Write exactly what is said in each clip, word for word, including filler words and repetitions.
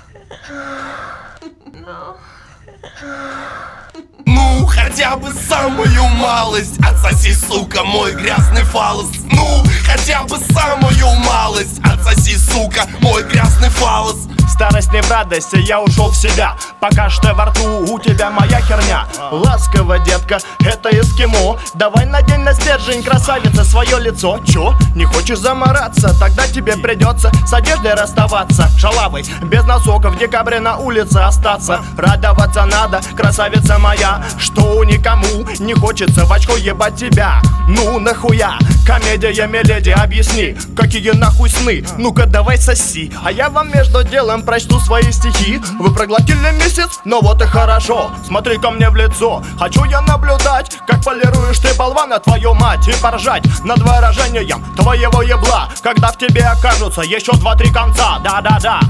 Ну, хотя бы самую малость отсоси, сука, мой грязный фалос. Ну, хотя бы самую малость отсоси, сука, мой грязный фалос. Старость не в радости, я ушел в себя. Пока что во рту у тебя моя херня. Ласково, детка, это эскимо. Давай надень на стержень, красавица, свое лицо. Чё? Не хочешь замораться? Тогда тебе придется с одеждой расставаться. Шалавой, без носок в декабре на улице остаться. Радоваться надо, красавица моя, что никому не хочется в очко ебать тебя. Ну нахуя? Комедия, миледи, объясни, какие нахуй сны? Ну-ка давай соси, а я вам между делом прочту свои стихи. Вы проглотили месяц, но вот и хорошо. Смотри ко мне в лицо, хочу я наблюдать, как полируешь ты, болвана, твою мать. И поржать над выражением твоего ебла, когда в тебе окажутся еще два-три конца. Да-да-да.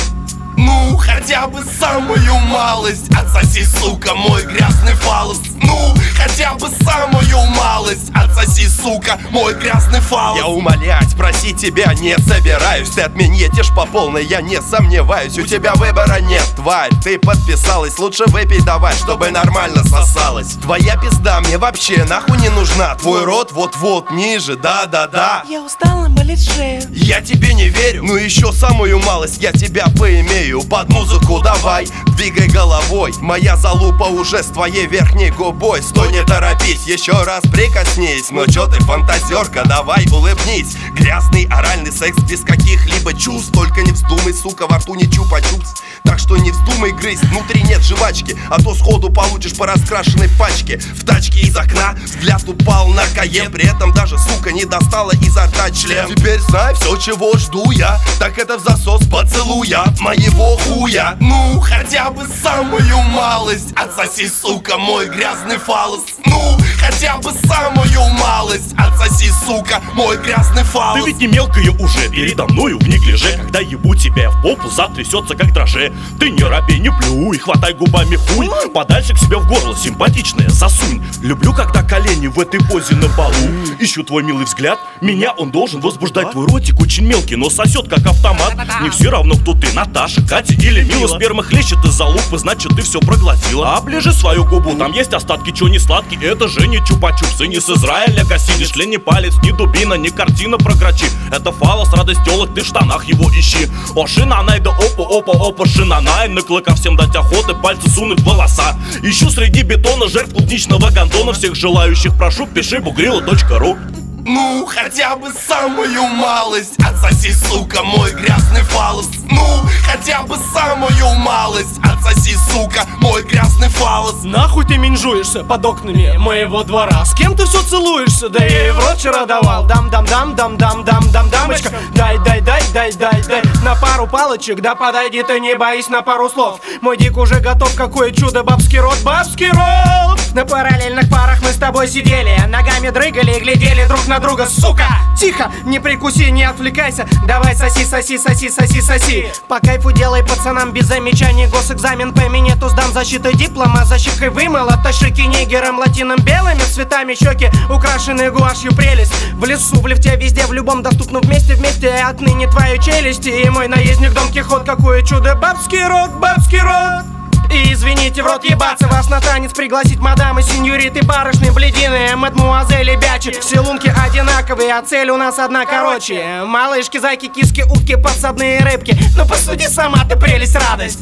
Ну, хотя бы самую малость отсоси, сука, мой грязный фалос. Ну, хотя бы самую малость отсоси, сука, мой грязный фалос. Я умолять, просить тебя не собираюсь. Ты от меня едешь по полной, я не сомневаюсь. У тебя выбора нет, тварь, ты подписалась. Лучше выпей давай, чтобы нормально сосалась. Твоя пизда мне вообще нахуй не нужна. Твой рот вот-вот ниже, да-да-да. Я устала, болит шея. Я тебе не верю, ну еще самую малость я тебя поимею. Под музыку давай, двигай головой. Моя залупа уже с твоей верхней губой. Стой, не торопись, еще раз прикоснись. Но чё ты, фантазерка, давай улыбнись. Грязный оральный секс без каких-либо чувств. Только не вздумай, сука, во рту не чупа-чупс. Так что не вздумай грызть, внутри нет жвачки, а то сходу получишь по раскрашенной пачке. В тачке из окна взгляд упал на каен. При этом даже, сука, не достала изо рта член. Теперь знай, все, чего жду я, так это в засос поцелуя моего хуя. Ну, хотя бы самую малость отсоси, сука, мой грязный фалос. Ну, хотя бы самую малость отсоси, сука, мой грязный фалос. Ты ведь не мелкая уже, передо мною в неглиже. Когда ебу тебя в попу, затрясется как дроже. Ты не робей, не плюй, хватай губами хуй. Подальше к себе в горло, симпатичная, засунь. Люблю, когда колени в этой позе на полу. Ищу твой милый взгляд, меня он должен возбуждать. Твой ротик очень мелкий, но сосет как автомат. Не все равно, кто ты, Наташа, Катя или Мила. Сперма хлещет из-за лупы, значит ты все проглотила. Оближи свою губу, там есть остатки, чё не сладкий. Это же не чупа-чупс и не с Израиля гаси. Ни член, ни палец, ни дубина, ни картина про грачи. Это фалос, радость телок, ты в штанах его ищи. О, шинанай, да опа, опа, опа, шинанай. На клыка всем дать охоты, пальцы сунуть в волоса. Ищу среди бетона жертв клубничного гондона. Всех желающих прошу, пиши бугрила точка ру. Ну, хотя бы самую малость отсоси, сука, мой грязный фалос. Ну, хотя бы самую малость отсоси, сука, мой грязный фалос. Нахуй ты менжуешься под окнами моего двора? С кем ты все целуешься? Да я и в рот вчера давал. Дам-дам-дам-дам-дам-дам-дам, дамочка. Дай, дай, дай, дай, дай, дай. На пару палочек, да подойди ты, не боись, на пару слов. Мой дик уже готов, какое чудо, бабский рот, бабский рот. На параллельных парах мы с тобой сидели, ногами дрыгали и глядели друг на друга, сука. Тихо, не прикуси, не отвлекайся. Давай соси, соси, соси, соси, соси. По кайфу делай пацанам без замечаний. Госэкзамен по минету сдам, защитой диплома. Защиткой вымыл от ташики нигером, латином белыми цветами. Щеки украшены гуашью, прелесть. В лесу, в лифте, везде, в любом доступно вместе, вместе. Отныне твои челюсти и мой наездник Дон Кихот. Какое чудо, бабский рот, бабский рот. И извините, в рот ебаться, вас на танец пригласить мадамы, сеньориты, барышни, бледины, мадмуазели, бячи. Все лунки одинаковые, а цель у нас одна, короче. Малышки, зайки, киски, утки, подсадные рыбки. Ну посуди сама, ты прелесть, радость.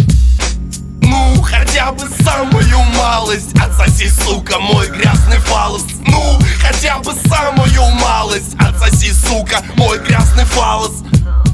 Ну, хотя бы самую малость отсоси, сука, мой грязный фалос. Ну, хотя бы самую малость отсоси, сука, мой грязный фалос.